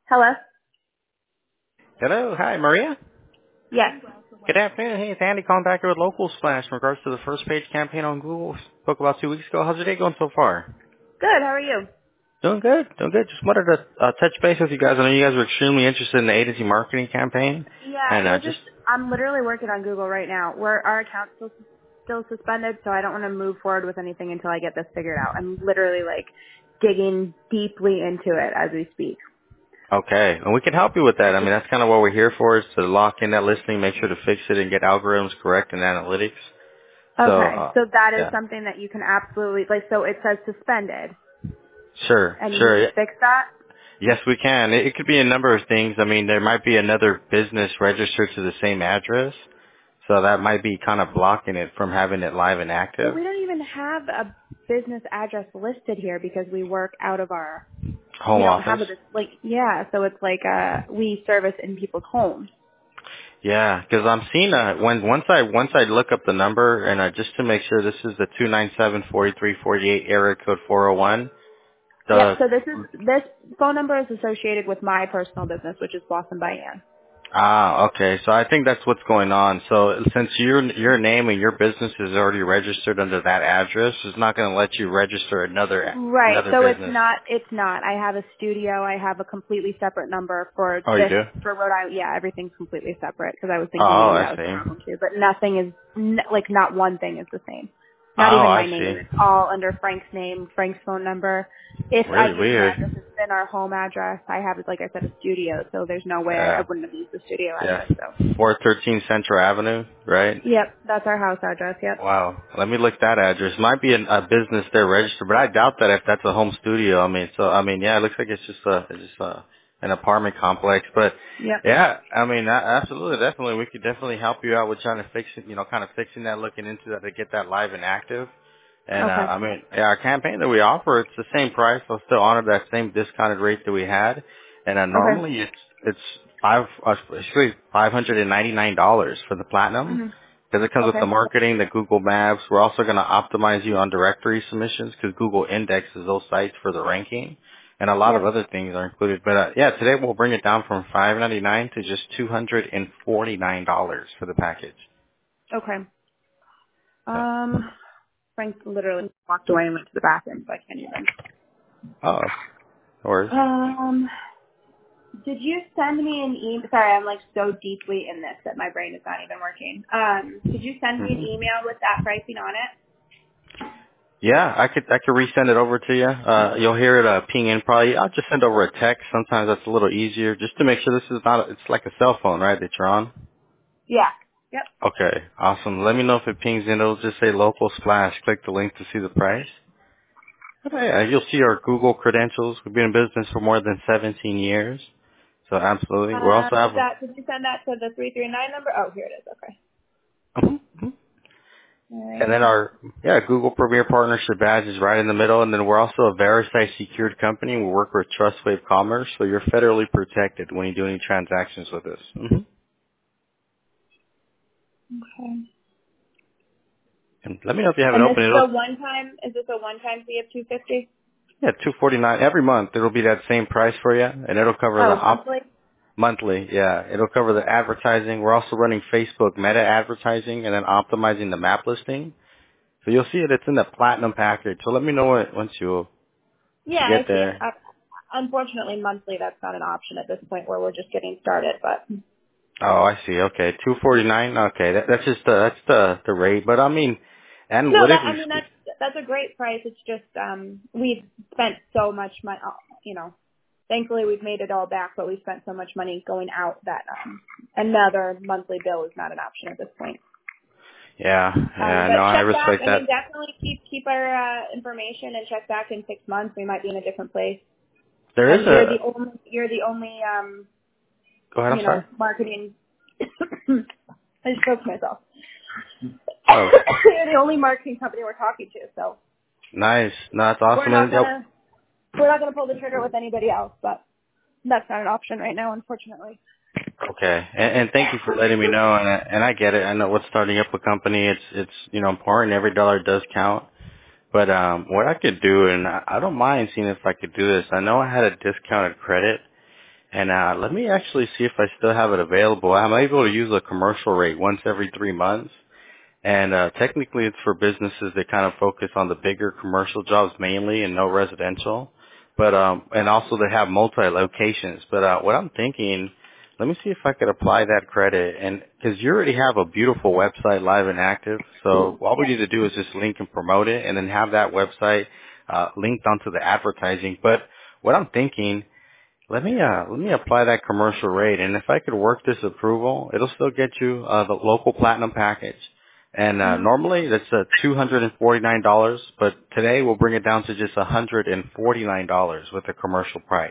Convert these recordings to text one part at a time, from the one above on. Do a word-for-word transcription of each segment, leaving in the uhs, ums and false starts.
Hello? Hello, hi, Maria. Yes. Good afternoon. Hey, it's Andy calling back here with Local Splash in regards to the first page campaign on Google. Spoke about two weeks ago. How's your day going so far? Good, how are you? Doing good, doing good. Just wanted to uh, touch base with you guys. I know you guys were extremely interested in the agency marketing campaign, Yeah, and uh, we're just just, I'm literally working on Google right now. We're, our account's still, still suspended, so I don't want to move forward with anything until I get this figured out. I'm literally like digging deeply into it as we speak. okay, and we can help you with that. I mean, that's kind of what we're here for, is to lock in that listing, make sure to fix it, and get algorithms correct in analytics. So, Okay, uh, so that is yeah, something that you can absolutely, like, so it says suspended, sure, and you sure. can Yeah. fix that? Yes, we can. It, it could be a number of things. I mean, there might be another business registered to the same address. So that might be kind of blocking it from having it live and But active. we don't even have a business address listed here because we work out of our, we Home don't office. have a, like, yeah, so it's like, uh, we service in people's homes. Yeah, because I'm seeing uh when once I once I look up the number and uh, just to make sure this is the two nine seven four three four eight area code four oh one. Yep. The So this is this phone number is associated with my personal business, which is Blossom by Ann. ah okay, so I think that's what's going on. So since your your name and your business is already registered under that address, it's not going to let you register another Right. another So it's business. not. It's not. I have a studio. I have a completely separate number for Oh, you this do? for Rhode Island. Yeah, everything's completely separate because I was Oh, thinking maybe I that was the see. problem too. But nothing is n- like not one thing is the same. Oh, Not even I my name. see. It's all under Frank's name, Frank's phone number. If I Really gave the address, weird. it's been our home address. I have, like I said, a studio. So there's no way I, I Yeah. wouldn't have used the studio Yeah. address. So. four thirteen Central Avenue, right? Yep, that's our house address. Yep. Wow. Let me look that address. Might be an, a business there registered, but I doubt that if that's a home studio. I mean, so I mean, yeah, it looks like it's just a it's just a an apartment complex. But Yep. yeah, I mean, a- absolutely, definitely, we could definitely help you out with trying to fix it. You know, kind of fixing that, looking into that to get that live and active. And uh, Okay. I mean, yeah, our campaign that we offer, it's the same price. I'll still honor that same discounted rate that we had. And uh, Okay. normally it's it's five uh, actually five hundred and ninety nine dollars for the platinum Mhm. because it comes with the Okay. marketing, the Google Maps. We're also going to optimize you on directory submissions because Google indexes those sites for the ranking, and a lot of Yep. other things are included. But uh, yeah, today we'll bring it down from five ninety nine to just two hundred and forty nine dollars for the package. Okay. So, Um, Frank literally walked away and went to the bathroom, so I can't even. oh, no worries. Um, did you send me an email? Sorry, I'm like so deeply in this that my brain is not even working. Um, did you send me an hmm email with that pricing on it? Yeah, I could I could resend it over to you. Uh, you'll hear it uh, ping in probably. I'll just send over a text. Sometimes that's a little easier, just to make sure this is not. It's like a cell phone, right? That you're on. Yeah. Yep. Okay, awesome. Let me know if it pings in. It'll just say local splash. Click the link to see the price. Okay, uh, you'll see our Google credentials. We've been in business for more than seventeen years. So absolutely. We Uh, also have is that, did you send that to the three three nine number? Oh, here it is. Okay. a, All and then right. our yeah Google Premier Partnership badge is right in the middle. And then we're also a VeriSight secured company. We work with TrustWave Commerce, so you're federally protected when you do any transactions with us. hmm Okay. And let me know if you have it And this open. is It'll a one time, is this a one time fee of two fifty? yeah two forty nine every month. It'll be that same price for you, and it'll cover the Oh, op monthly? Monthly, yeah. It'll cover the advertising. We're also running Facebook meta advertising and then optimizing the map listing. So you'll see it. It's in the platinum package. So let me know what, once you Yeah, you I get see it. there. Uh, unfortunately, monthly, that's not an option at this point where we're just getting started, but Oh, I see. Okay, two forty nine. Okay, that, that's just the that's the the rate. But I mean, no, that, I analytically, mean, spe- that's, that's a great price. It's just, um, we've spent so much money, you know, thankfully we've made it all back, but we spent so much money going out that, um, another monthly bill is not an option at this point. yeah, Um, yeah. but No, I check back. respect I that. mean, definitely keep keep our uh, information and check back in six months. We might be in a different place. There is Um, you're the a. only you're the only um, Go ahead. I'm you sorry. know marketing. I just spoke to myself. Oh, You're the only marketing company we're talking to, so nice. No, that's we're awesome. not And, yep. gonna we're not gonna pull the trigger with anybody else. But that's not an option right now, unfortunately. Okay, and, and thank you for letting me know. And I, and I get it. I know what starting up a company. It's it's you know important. Every dollar does count. But um, what I could do, and I, I don't mind seeing if I could do this. I know I had a discounted credit, And uh, let me actually see if I still have it available. I'm able to use a commercial rate once every three months. And uh, technically it's for businesses that kind of focus on the bigger commercial jobs mainly and no residential. But um, and also they have multi-locations. But uh, what I'm thinking, let me see if I could apply that credit. And because you already have a beautiful website live and active. So all we Yeah. need to do is just link and promote it and then have that website uh, linked onto the advertising. But what I'm thinking, let me uh let me apply that commercial rate, and if I could work this approval, it'll still get you uh the local platinum package. And uh Mhm. normally that's uh two hundred and forty nine dollars, but today we'll bring it down to just a hundred and forty nine dollars with the commercial price.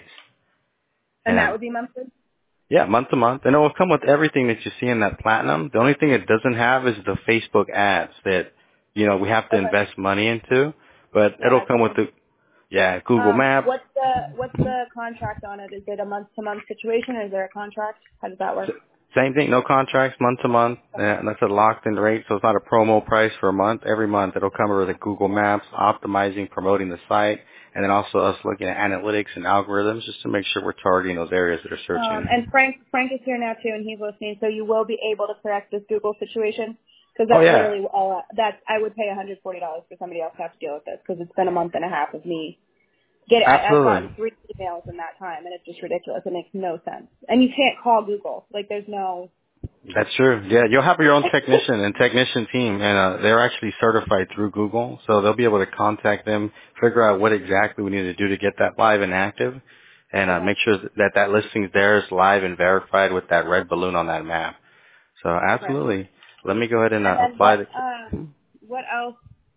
And And that um would be monthly? yeah, month to month, and it will come with everything that you see in that platinum. The only thing it doesn't have is the Facebook ads that you know we have to Okay. invest money into, but Yeah, it'll I come with figured. the yeah Google Um, Maps. what's the what's the contract on it? Is it a month to month situation, or is there a contract? How does that work? S- Same thing, no contracts, month to month, and that's a locked in rate, so it's not a promo price for a month. Every month it'll cover the Google Maps, optimizing, promoting the site, and then also us looking at analytics and algorithms just to make sure we're targeting those areas that are Um, searching. and Frank Frank is here now too, and he's listening, so you will be able to correct this Google situation because Oh that's yeah, literally all. That's I would pay one hundred forty dollars for somebody else to have to deal with this because it's been a month and a half of me. Get I, I've gotten absolutely. three emails in that time, and it's just ridiculous. It makes no sense, and you can't call Google. Like there's no. That's true. Yeah, you'll have your own technician and technician team, and uh, they're actually certified through Google, so they'll be able to contact them, figure out what exactly we need to do to get that live and active, and uh, Okay. make sure that that listing's there is live and verified with that red balloon on that map. So Okay. absolutely. Let me go ahead and And uh, then apply what? the. Um, what else?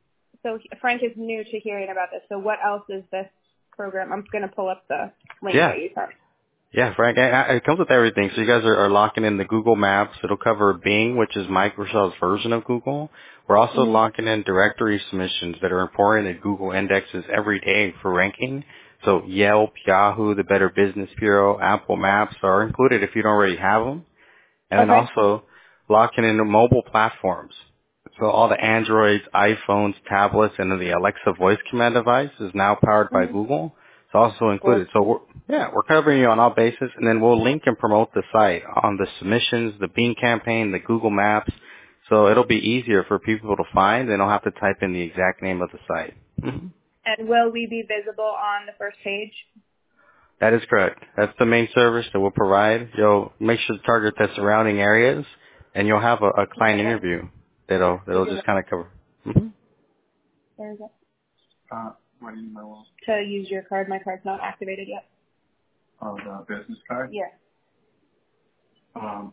So Frank is new to hearing about this. So what else is this program? I'm going to pull up the link Yeah, that you sent. yeah, Frank. I- I- It comes with everything. So you guys are, are locking in the Google Maps. It'll cover Bing, which is Microsoft's version of Google. We're also Mhm. locking in directory submissions that are important that Google indexes every day for ranking. So Yelp, Yahoo, the Better Business Bureau, Apple Maps are included if you don't already have them. And then Okay. also locking in the mobile platforms. So all the Androids, iPhones, tablets, and then the Alexa voice command device is now powered by Mhm. Google. It's also Cool. included. So we're, yeah, we're covering you on all bases, and then we'll link and promote the site on the submissions, the Bing campaign, the Google Maps. So it'll be easier for people to find. They don't have to type in the exact name of the site. Mhm. And will we be visible on the first page? That is correct. That's the main service that we'll provide. You'll make sure to target the surrounding areas, and you'll have a, a client interview that'll Is that'll it? just kind of cover. hmm Where is it? Uh, what do you know? To use your card. My card's not activated yet. Oh, the business card? Yeah. Um.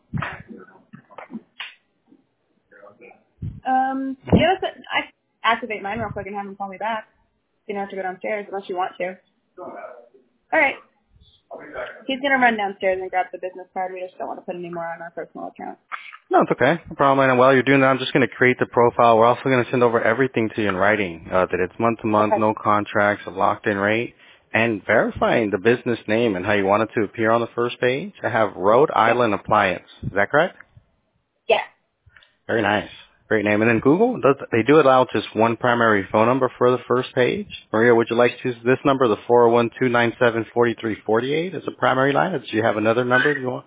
Um. Yeah. That's it. I activate mine real quick and have him call me back. You don't have to go downstairs unless you want to. All right. He's gonna run downstairs and grab the business card. We just don't want to put any more on our personal account. No, it's okay. No problem. And while you're doing that, I'm just going to create the profile. We're also going to send over everything to you in writing, uh, that it's month to month, Okay. no contracts, a locked in rate, and verifying the business name and how you want it to appear on the first page. I have Rhode Yep. Island Appliance. Is that correct? Yeah. Very nice. Great name. And then Google, does, they do allow just one primary phone number for the first page. Maria, would you like to use this number, the four oh one, two nine seven, four three four eight, as a primary line? Or do you have another number you want?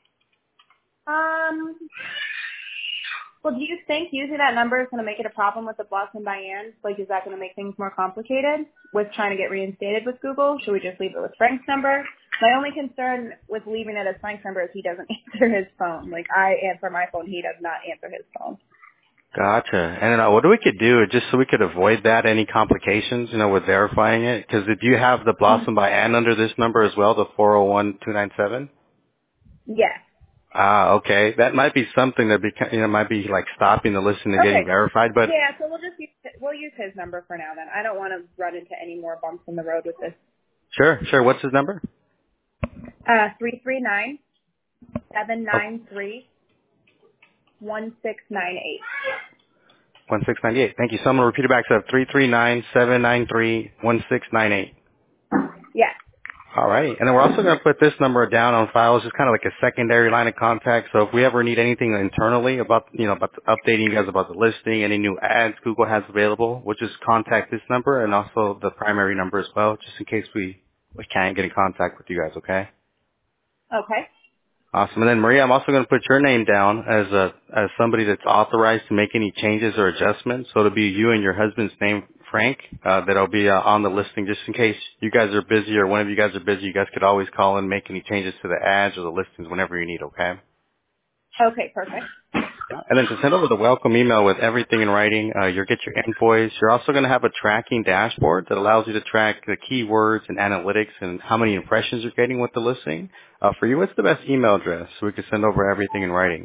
Um. Well, do you think using that number is going to make it a problem with the Blossom Diane's? Like, is that going to make things more complicated with trying to get reinstated with Google? Should we just leave it with Frank's number? My only concern with leaving it as Frank's number is he doesn't answer his phone. Like, I answer my phone, he does not answer his phone. Gotcha. And then uh, what we could do, just so we could avoid that, any complications, you know, with verifying it? Because do you have the Blossom by Ann under this number as well, the four oh one, two nine seven? Yes. Ah, okay. That might be something that be, you know, might be like stopping the listing and getting Okay. verified, but Yeah, so we'll just use, we'll use his number for now then. I don't want to run into any more bumps in the road with this. sure, sure. What's his number? Uh, three three nine, seven Oh, nine three, one six nine eight. one six nine eight. Thank you. So I'm going to repeat it back. So three three nine, seven nine three, one six nine eight. Yes. All right. And then we're also going to put this number down on file. It's just kind of like a secondary line of contact. So if we ever need anything internally about, you know, about the, updating you guys about the listing, any new ads Google has available, we'll just contact this number and also the primary number as well, just in case we, we can't get in contact with you guys, okay? Okay. Awesome. And then Maria, I'm also going to put your name down as a as somebody that's authorized to make any changes or adjustments. So it'll be you and your husband's name, Frank, uh, that'll be uh, on the listing just in case you guys are busy or one of you guys are busy. You guys could always call and make any changes to the ads or the listings whenever you need, okay? Okay, perfect. And then to send over the welcome email with everything in writing, uh, you'll get your invoice. You're also going to have a tracking dashboard that allows you to track the keywords and analytics and how many impressions you're getting with the listing. Uh, for you, what's the best email address so we can send over everything in writing?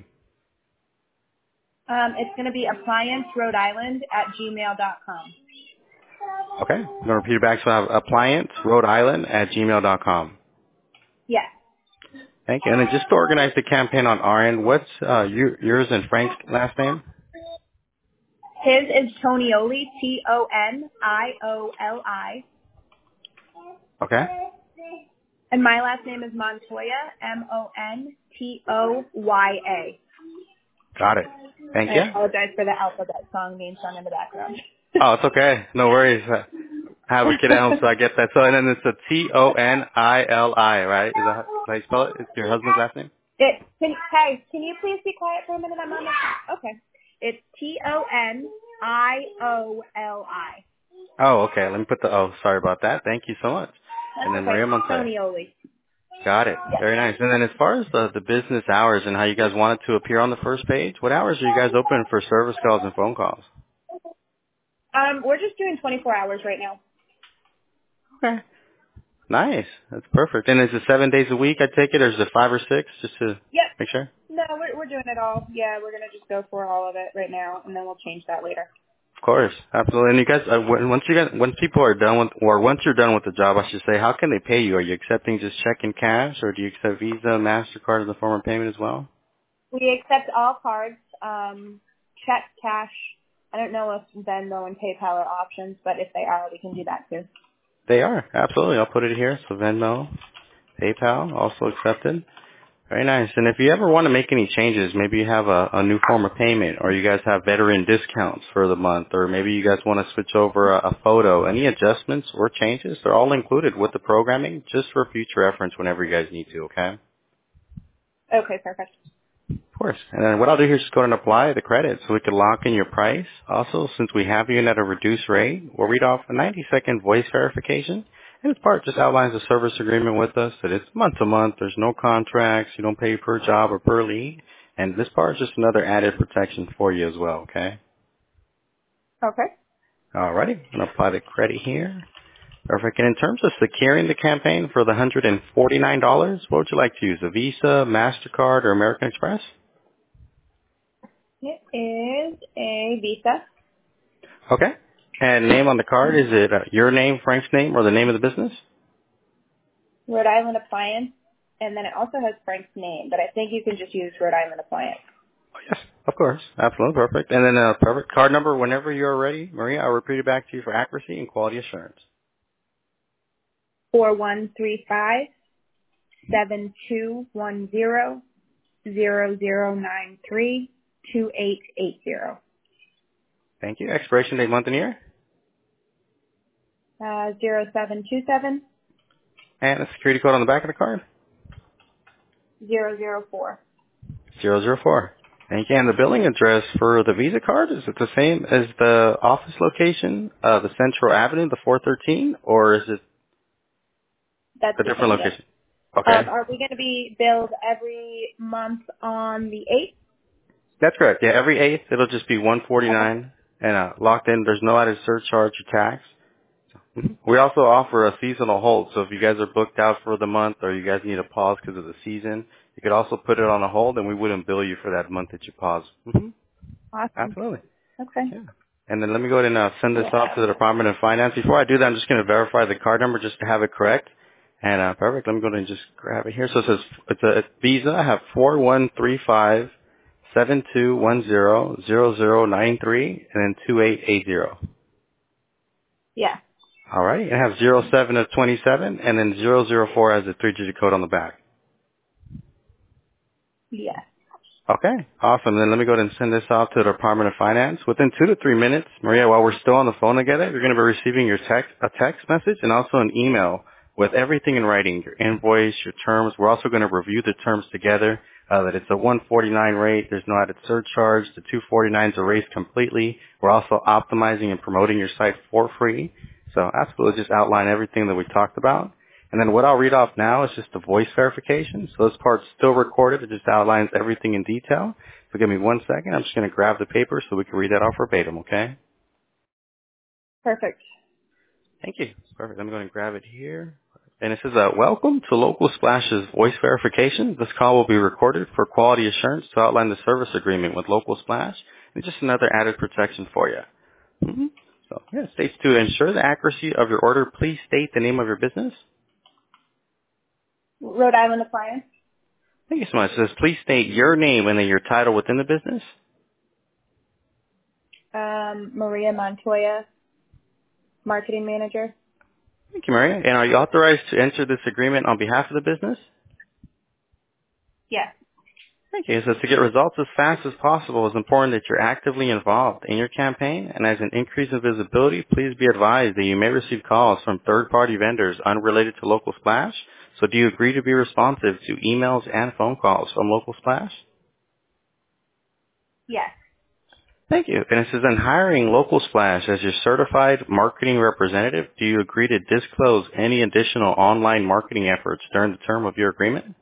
Um, it's going to be appliance rhode island at gmail dot com. Okay. I'm going to repeat it back. So I have appliance rhode island at gmail dot com. Yes. Thank you. And then just to organize the campaign on our end, what's uh, your, yours and Frank's last name? His is Tonioli, T O N I O L I. Okay. And my last name is Montoya, M O N T O Y A. Got it. Thank I you. apologize for the alphabet song being sung in the background. Oh, it's okay. No worries. Uh, I have a kid at home, so I get that. So, and then it's a T O N I L I, right? Is that how you spell it? It's your husband's last name? It, can, hey, can you please be quiet for a minute? I'm on the, okay. It's T O N I O L I. Oh, okay. Let me put the O. Sorry about that. Thank you so much. That's And then okay. Maria Montoya. Tonioli. Got it. Yes. Very nice. And then as far as the, the business hours and how you guys want it to appear on the first page, what hours are you guys open for service calls and phone calls? Um, we're just doing twenty-four hours right now. Okay. Nice. That's perfect. And is it seven days a week, I take it, or is it five or six, just to Yep. make sure? No, we're we're doing it all. Yeah, we're gonna just go for all of it right now, and then we'll change that later. Of course. Absolutely. And you guys, uh, when- once you guys, once people are done with, or once you're done with the job, I should say, how can they pay you? Are you accepting just check and cash, or do you accept Visa, MasterCard as a form of payment as well? We accept all cards, um, check, cash. I don't know if Venmo and PayPal are options, but if they are, we can do that too. They are. Absolutely. I'll put it here. So Venmo, PayPal, also accepted. Very nice. And if you ever want to make any changes, maybe you have a, a new form of payment, or you guys have veteran discounts for the month, or maybe you guys want to switch over a, a photo, any adjustments or changes, they're all included with the programming just for future reference whenever you guys need to, okay? Okay, perfect. Of course. And then what I'll do here is just go ahead and apply the credit so we can lock in your price. Also, since we have you in at a reduced rate, we'll read off a ninety second voice verification. And this part just outlines the service agreement with us that it's month to month. There's no contracts. You don't pay per job or per lead. And this part is just another added protection for you as well, okay? Okay. Alrighty. I'm going to apply the credit here. Perfect. And in terms of securing the campaign for the one hundred forty-nine dollars, what would you like to use? A Visa, MasterCard, or American Express? It is a Visa. Okay. And name on the card, is it uh, your name, Frank's name, or the name of the business? Rhode Island Appliance, and then it also has Frank's name, but I think you can just use Rhode Island Appliance. Oh, yes, of course. Absolutely. Perfect. And then uh, perfect card number whenever you're ready. Maria, I'll repeat it back to you for accuracy and quality assurance. Four one three five seven two one zero zero zero nine three two eight eight zero. Thank you. Expiration date, month, and year. Uh, zero seven two seven And the security code on the back of the card. zero zero four. Zero zero four. Thank you. And the billing address for the Visa card, is it the same as the office location, uh, the Central Avenue, the four thirteen, or is it That's a the different same. Yes. location? Um, Okay. are we going to be billed every month on the eighth? That's correct. Yeah, every eighth, it'll just be one Okay. forty-nine and uh, locked in. There's no added surcharge or tax. Mhm. We also offer a seasonal hold, so if you guys are booked out for the month or you guys need a pause because of the season, you could also put it on a hold, and we wouldn't bill you for that month that you pause. hmm Awesome. Absolutely. Okay. Yeah. And then let me go ahead and uh, send this Cool. off to the Department of Finance. Before I do that, I'm just going to verify the card number just to have it correct. And uh, perfect. Let me go ahead and just grab it here. So it says it's a it's Visa. I have four one three five seven two one zero zero zero nine three and then two eight eight zero. Yeah. All right. It has zero seven of twenty-seven and then zero zero four as a three-digit code on the back. Yes. Okay. Awesome. Then let me go ahead and send this off to the Department of Finance. Within two to three minutes, Maria, while we're still on the phone together, you're going to be receiving your text, a text message and also an email with everything in writing, your invoice, your terms. We're also going to review the terms together, uh, that it's a one forty-nine rate. There's no added surcharge. The two forty-nines are raised completely. We're also optimizing and promoting your site for free. So absolutely just outline everything that we talked about. And then what I'll read off now is just the voice verification. So this part's still recorded. It just outlines everything in detail. So give me one second. I'm just going to grab the paper so we can read that off verbatim, okay? Perfect. Thank you. Perfect. I'm going to grab it here. And it says, uh, welcome to Local Splash's voice verification. This call will be recorded for quality assurance to outline the service agreement with Local Splash and just another added protection for you. Mm-hmm. So, yeah, it states to ensure the accuracy of your order, please state the name of your business. Rhode Island Appliance. Thank you so much. It says, please state your name and then your title within the business. Um, Maria Montoya, Marketing Manager. Thank you, Maria. And are you authorized to enter this agreement on behalf of the business? Yes. Thank you. So to get results as fast as possible, it's important that you're actively involved in your campaign. And as an increase in visibility, please be advised that you may receive calls from third-party vendors unrelated to Local Splash. So do you agree to be responsive to emails and phone calls from Local Splash? Yes. Thank you. And it says, in hiring Local Splash as your certified marketing representative, do you agree to disclose any additional online marketing efforts during the term of your agreement?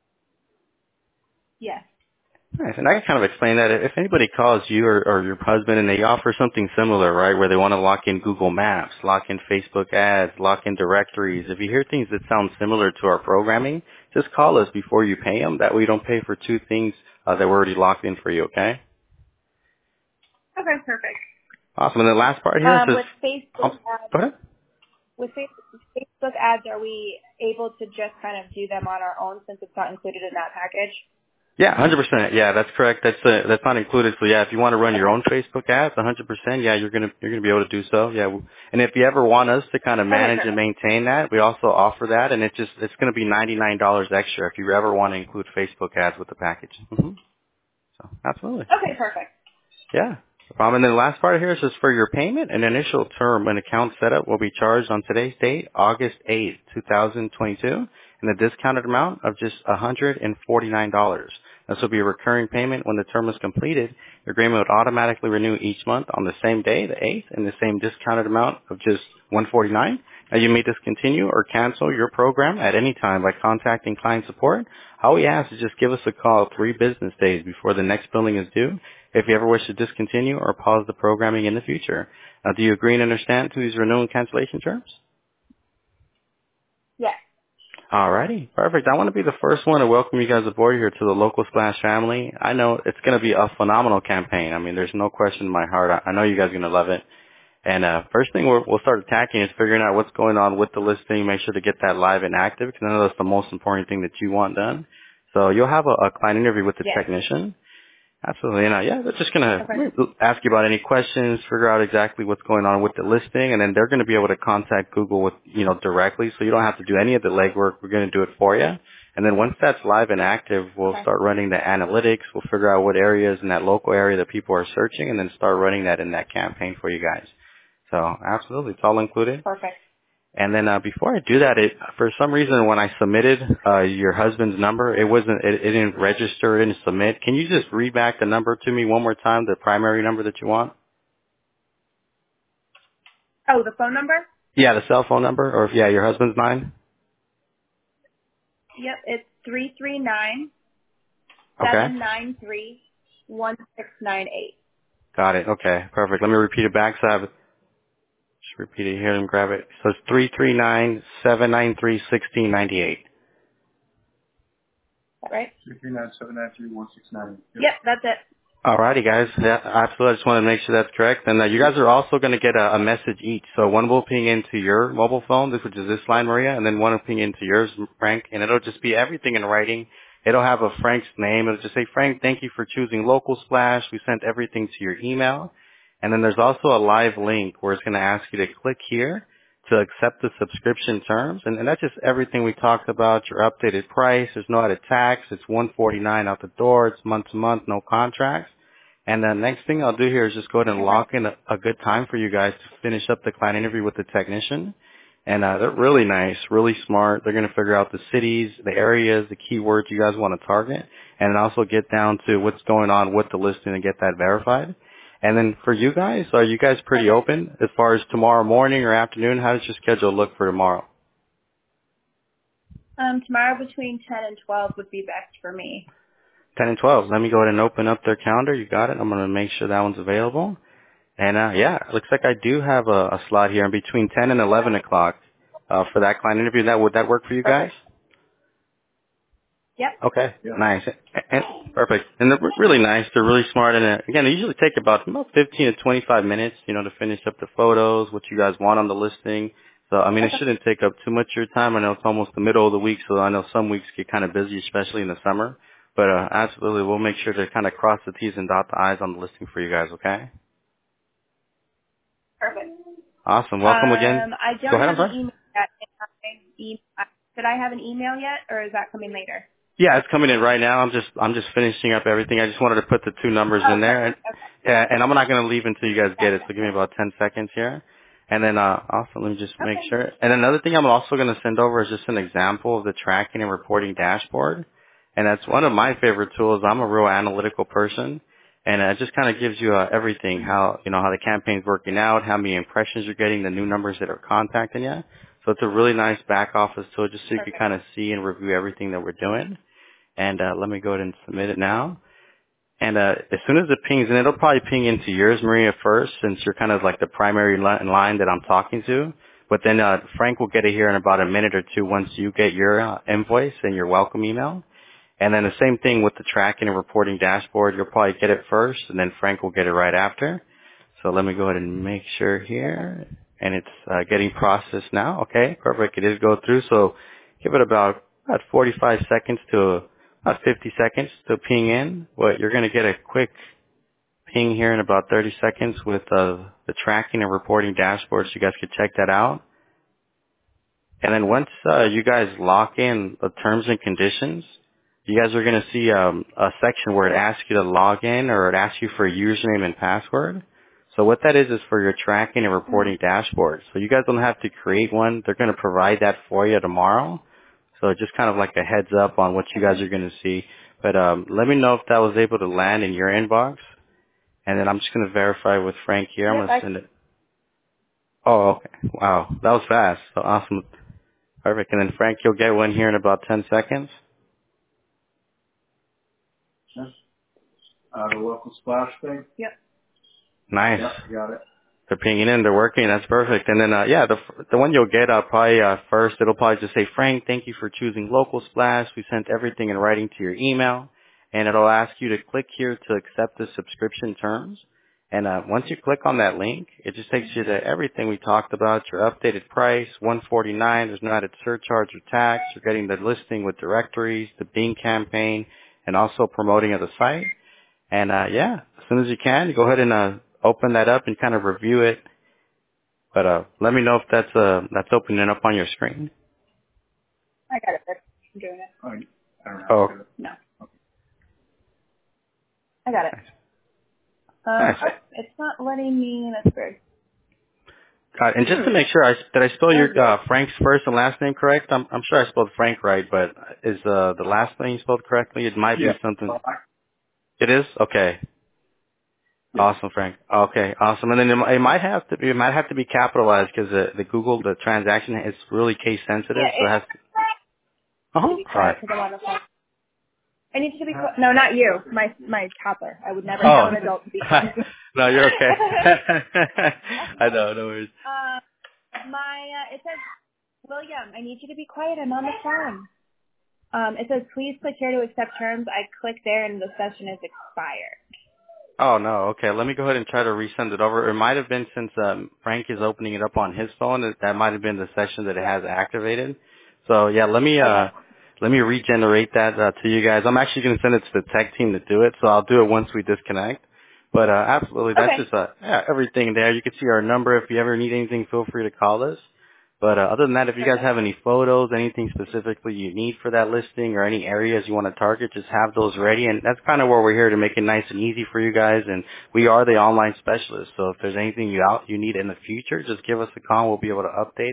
Yes. Nice. And I can kind of explain that. If anybody calls you or, or your husband and they offer something similar, right, where they want to lock in Google Maps, lock in Facebook ads, lock in directories, if you hear things that sound similar to our programming, just call us before you pay them. That way you don't pay for two things uh, that were already locked in for you, okay? Okay, perfect. Awesome. And the last part here Um, says, with Facebook oh, ads, go ahead. with Face- Facebook ads, are we able to just kind of do them on our own since it's not included in that package? Yeah, one hundred percent. Yeah, that's correct. That's uh, that's not included. So yeah, if you want to run your Okay. own Facebook ads, one hundred percent, yeah, you're gonna you're gonna be able to do so. Yeah, and if you ever want us to kind of Okay, manage and perfect. maintain that, we also offer that, and it just it's gonna be ninety-nine dollars extra if you ever want to include Facebook ads with the package. hmm So absolutely. Okay, perfect. Yeah. Um, and then the last part here is just for your payment. An initial term and account setup will be charged on today's date, August eighth, twenty twenty-two, and the discounted amount of just one hundred forty-nine dollars. This will be a recurring payment when the term is completed. Your agreement would automatically renew each month on the same day, the eighth, and the same discounted amount of just one hundred forty-nine dollars. Now, you may discontinue or cancel your program at any time by contacting client support. All we ask is just give us a call three business days before the next billing is due if you ever wish to discontinue or pause the programming in the future. Now, do you agree and understand to these renewal and cancellation terms? Yes. Alrighty, perfect. I want to be the first one to welcome you guys aboard here to the Local Splash family. I know it's going to be a phenomenal campaign. I mean, there's no question in my heart. I, I know you guys are going to love it. And uh, first thing we'll, we'll start attacking is figuring out what's going on with the listing. Make sure to get that live and active because I know that's the most important thing that you want done. So you'll have a, a client interview with the Yes. technician. Absolutely. And uh, yeah, they're just going Okay. to ask you about any questions, figure out exactly what's going on with the listing, and then they're going to be able to contact Google with, you know, directly. So you don't have to do any of the legwork. We're going to do it for you. And then once that's live and active, we'll Okay. start running the analytics. We'll figure out what areas in that local area that people are searching and then start running that in that campaign for you guys. So absolutely, it's all included. Perfect. And then uh, before I do that, it for some reason when I submitted uh, your husband's number, it wasn't, it, it didn't register, it didn't submit. Can you just read back the number to me one more time, the primary number that you want? Oh, the phone number? Yeah, the cell phone number, or yeah, your husband's nine. Yep, it's three three nine Okay, seven nine three one six nine eight. got it. Okay, perfect. Let me repeat it back. So I have, just repeat it here and grab it. So it's three three nine seven nine three sixteen ninety eight. Is that right? Yep, that's it. Alrighty, guys. Yeah, absolutely. I just want to make sure that's correct. And uh, you guys are also going to get a, a message each. So one will ping into your mobile phone, this which is this line, Maria, and then one will ping into yours, Frank. And it'll just be everything in writing. It'll have a Frank's name. It'll just say, Frank, thank you for choosing Local Splash. We sent everything to your email. And then there's also a live link where it's going to ask you to click here to accept the subscription terms. And, and that's just everything we talked about, your updated price. There's no added tax. It's one forty-nine out the door. It's month to month, no contracts. And the next thing I'll do here is just go ahead and Okay. lock in a, a good time for you guys to finish up the client interview with the technician. And uh, they're really nice, really smart. They're going to figure out the cities, the areas, the keywords you guys want to target, and also get down to what's going on with the listing and get that verified. And then for you guys, are you guys pretty open as far as tomorrow morning or afternoon? How does your schedule look for tomorrow? Um, tomorrow between ten and twelve would be best for me. ten and twelve. Let me go ahead and open up their calendar. You got it. I'm going to make sure that one's available. And uh, yeah, it looks like I do have a, a slot here in between ten and eleven o'clock uh, for that client interview. That would that work for you guys? Perfect. Yep. Okay, yeah. Nice, and, and, perfect. And they're really nice. They're really smart. And uh, again, they usually take about about fifteen to twenty-five minutes, you know, to finish up the photos, what you guys want on the listing. So I mean, it shouldn't take up too much of your time. I know it's almost the middle of the week, so I know some weeks get kind of busy, especially in the summer. But uh, absolutely, we'll make sure to kind of cross the T's and dot the I's on the listing for you guys. Okay. Perfect. Awesome. Welcome um, again. I don't Go ahead, have I'm an sorry. email yet. E- Did I have an email yet, or is that coming later? Yeah, it's coming in right now. I'm just I'm just finishing up everything. I just wanted to put the two numbers Oh, in there, and perfect. Okay. yeah, and I'm not going to leave until you guys get it. Gotcha. So give me about ten seconds here, and then uh, also let me just make Okay. sure. And another thing I'm also going to send over is just an example of the tracking and reporting dashboard, and that's one of my favorite tools. I'm a real analytical person, and it just kind of gives you uh, everything how you know how the campaign's working out, how many impressions you're getting, the new numbers that are contacting you. So it's a really nice back office tool just so you can Perfect. kind of see and review everything that we're doing. And uh, let me go ahead and submit it now. And uh, as soon as it pings in, it'll probably ping into yours, Maria, first, since you're kind of like the primary li- line that I'm talking to. But then uh, Frank will get it here in about a minute or two once you get your uh, invoice and your welcome email. And then the same thing with the tracking and reporting dashboard. You'll probably get it first, and then Frank will get it right after. So let me go ahead and make sure here. And it's uh, getting processed now. Okay, perfect. It is go through. So give it about about forty-five seconds to about fifty seconds to ping in. But you're going to get a quick ping here in about thirty seconds with uh, the tracking and reporting dashboard, so you guys could check that out. And then once uh, you guys lock in the terms and conditions, you guys are going to see um, a section where it asks you to log in or it asks you for a username and password. So what that is is for your tracking and reporting dashboard. So you guys don't have to create one. They're going to provide that for you tomorrow. So just kind of like a heads up on what you guys are going to see. But um, let me know if that was able to land in your inbox. And then I'm just going to verify with Frank here. I'm Yep. going to I, send it. Oh, okay. Wow. That was fast. So awesome. Perfect. And then Frank, you'll get one here in about ten seconds. Yes. Uh, the local splash thing? yep. Nice. Yep, got it. They're pinging in. They're working. That's perfect. And then, uh, yeah, the the one you'll get uh, probably uh, first, it'll probably just say, Frank, thank you for choosing Local Splash. We sent everything in writing to your email. And it'll ask you to click here to accept the subscription terms. And uh, once you click on that link, it just takes you to everything we talked about, your updated price, one forty-nine. There's no added surcharge or tax. You're getting the listing with directories, the Bing campaign, and also promoting of the site. And uh, yeah, as soon as you can, you go ahead and uh, open that up and kind of review it. But uh, let me know if that's uh, that's opening up on your screen. I got it. I'm doing it. Oh, I don't know. Oh, No. I got it. nice. Um, Nice. oh, it's not letting me. That's weird. Uh, and just to make sure, I, did I spell That was your weird. uh, Frank's first and last name correct? I'm, I'm sure I spelled Frank right, but is uh, the last name spelled correctly? It might Yeah. be something. Uh, I, It is? Okay. yeah. Awesome, Frank. Okay, awesome. And then it, mi- it might have to be, it might have to be capitalized because the, the Google, the transaction is really case sensitive, Yeah, so it it has to. needs to Uh-huh. be All right. quiet because I'm on the phone. I need to be quiet. No, not you. My my toddler. I would never tell Oh. an adult to be quiet. No, you're okay. I know, no worries. uh, my uh, it says, William, I need you to be quiet. I'm on the phone. Um, it says, please click here to accept terms. I click there and the session is expired. Oh no, okay. Let me go ahead and try to resend it over. It might have been since um, Frank is opening it up on his phone. That that might have been the session that it has activated. So yeah, let me Okay. uh let me regenerate that uh, to you guys. I'm actually going to send it to the tech team to do it. So I'll do it once we disconnect. But uh, absolutely, that's Okay. just uh, yeah, everything there. You can see our number. If you ever need anything, feel free to call us. But uh, other than that, if you guys Perfect. have any photos, anything specifically you need for that listing or any areas you want to target, just have those ready. And that's kind of where we're here to make it nice and easy for you guys. And we are the online specialists. So if there's anything you out you need in the future, just give us a call. We'll be able to update it.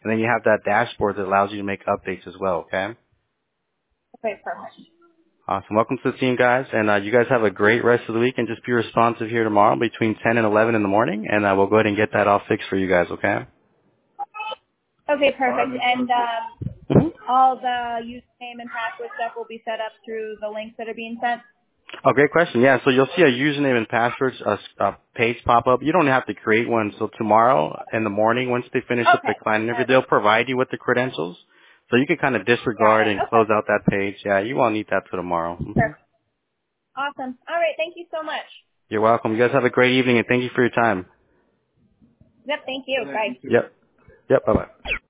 And then you have that dashboard that allows you to make updates as well, okay? Okay, perfect. Awesome. Welcome to the team, guys. And uh, you guys have a great rest of the week, and just be responsive here tomorrow between ten and eleven in the morning, and uh, we'll go ahead and get that all fixed for you guys, okay? Okay, perfect. And um, Mm-hmm. all the username and password stuff will be set up through the links that are being sent? Oh, great question. Yeah, so you'll see a username and passwords uh, uh, page pop up. You don't have to create one until tomorrow in the morning once they finish up the Okay. client interview. Got They'll provide you with the credentials. So you can kind of disregard it. and Okay. close out that page. Yeah, you won't need that till tomorrow. Mm-hmm. Perfect. Awesome. All right. Thank you so much. You're welcome. You guys have a great evening, and thank you for your time. Yep. Thank you. Bye. Yep. Yep. Bye-bye.